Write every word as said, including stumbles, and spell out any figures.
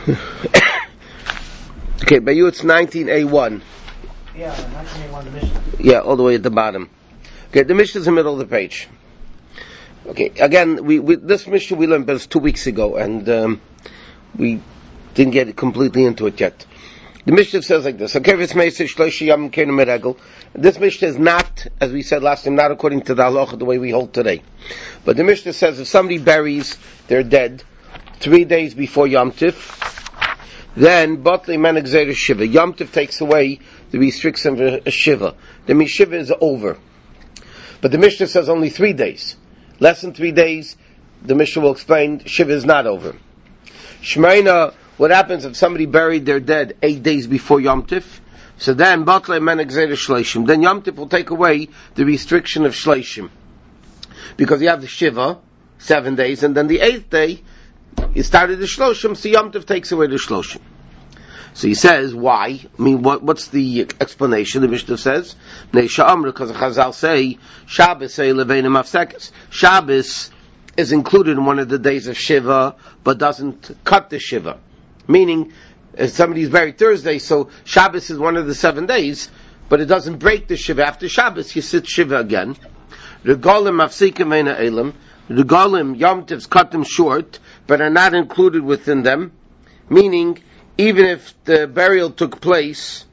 Okay, by you it's nineteen A one. Yeah, nineteen A one, the Mishnah. Yeah, all the way at the bottom. Okay, the Mishnah is in the middle of the page. Okay, again, we, we this Mishnah we learned this two weeks ago, and um, we didn't get completely into it yet. The Mishnah says like this: Okay, this Mishnah is not, as we said last time, not according to the halacha the way we hold today. But the Mishnah says if somebody buries their dead three days before Yom Tif, then Batlei Meneg Zera Shiva. Yom Tif takes away the restriction of a Shiva. The means Shiva is over. But the Mishnah says only three days. Less than three days, the Mishnah will explain, Shiva is not over. Shmeina, what happens if somebody buried their dead eight days before Yom Tif? So then, Batlei Meneg Zera Shleishim. Then Yom Tif will take away the restriction of Shleishim. Because you have the Shiva, seven days, and then the eighth day, you started the Shloshim, so Yom Tov takes away the Shloshim. So he says, why? I mean, what, what's the explanation? The Mishnah says, because the Chazal say, Shabbos say Leveinu Mafsekes. Shabbos is included in one of the days of Shiva, but doesn't cut the Shiva. Meaning, if somebody's buried Thursday, so Shabbos is one of the seven days, but it doesn't break the Shiva. After Shabbos, you sit Shiva again. Regalim Mafsikim Veina Elam. The Golim, Yom Tivs cut them short, but are not included within them. Meaning, even if the burial took place